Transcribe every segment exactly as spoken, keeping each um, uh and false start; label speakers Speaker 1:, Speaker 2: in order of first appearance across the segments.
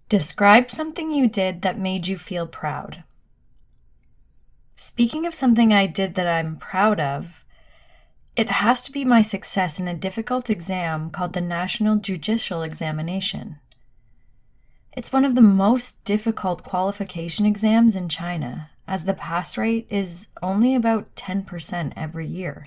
Speaker 1: Describe something you did that made you feel proud. Speaking of something I did that I'm proud of, it has to be my success in a difficult exam called the National Judicial Examination. It's one of the most difficult qualification exams in China, as the pass rate is only about ten percent every year.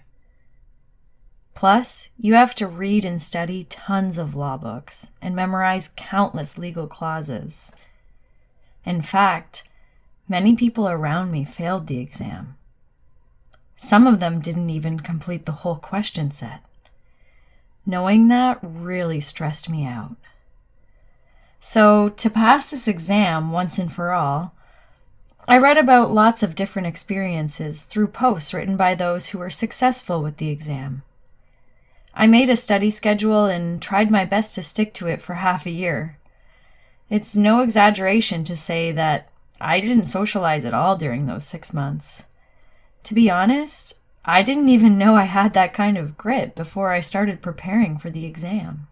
Speaker 1: Plus, you have to read and study tons of law books and memorize countless legal clauses. In fact, many people around me failed the exam. Some of them didn't even complete the whole question set. Knowing that really stressed me out. So, to pass this exam once and for all, I read about lots of different experiences through posts written by those who were successful with the exam. I made a study schedule and tried my best to stick to it for half a year. It's no exaggeration to say that I didn't socialize at all during those six months. To be honest, I didn't even know I had that kind of grit before I started preparing for the exam.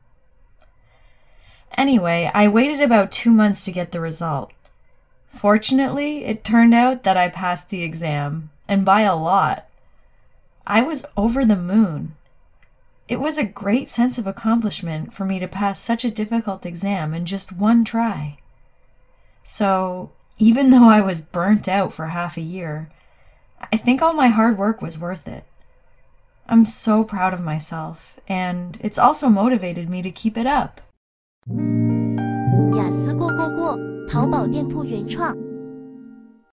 Speaker 1: Anyway, I waited about two months to get the result. Fortunately, it turned out that I passed the exam, and by a lot. I was over the moon. It was a great sense of accomplishment for me to pass such a difficult exam in just one try. So, even though I was burnt out for half a year, I think all my hard work was worth it. I'm so proud of myself, and it's also motivated me to keep it up.
Speaker 2: 雅思过过过，淘宝店铺原创。